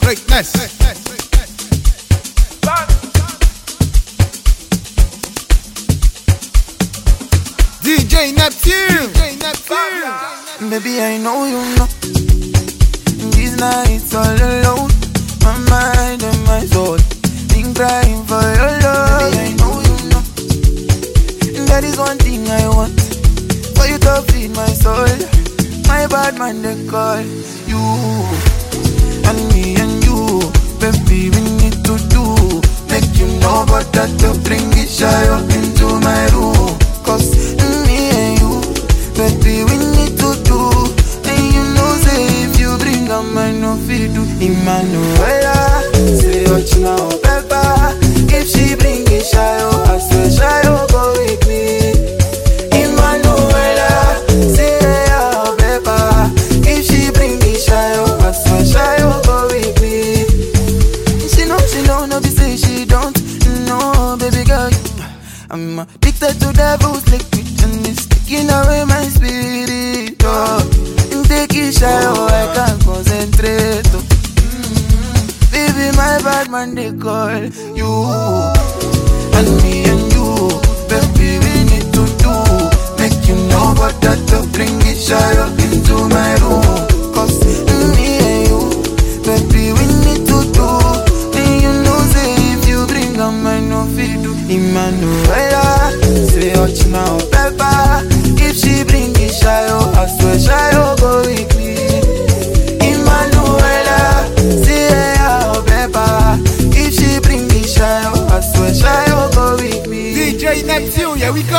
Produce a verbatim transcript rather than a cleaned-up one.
greatness. D J Neptune. D J Neptune. Baby, I know you know. These nights all alone, my mind and my soul been crying for your love. Baby, I know you know. That is one thing I want, for you to feed my soul. My bad man they call you, and me and you. Baby, we need to do, make you know what that to bring it shy up into my room. Cause me and you, baby, we need to do. And you know say if you bring a man no fit do. Emmanuela, say what you know, Peppa. If she bring it shy, oh, I swear shy, oh, go with me. Emmanuela, say yeah, Peppa. If she bring it shy, oh, I swear shy, oh, go with me. She know, she know, no be say she don't. No, baby girl, I'm addicted to devil's liquid and it's taking away my spirit. Oh, take it shy, oh, I can't concentrate. Oh. Mm-hmm. Baby, my bad man they call you, and me and you. Baby, we need to do, make you know what that to bring it shy up into my room. Cause me and you, baby, we need to do. And you know say if you bring a man no fit do. Emmanuela, say what you know, Peppa. If she bring it shy, oh, I swear shy, oh, go with me. Emmanuela, say yeah, oh, Peppa. If she bring it shy, oh, I swear shy, oh, go with me. D J Neptune, here we go.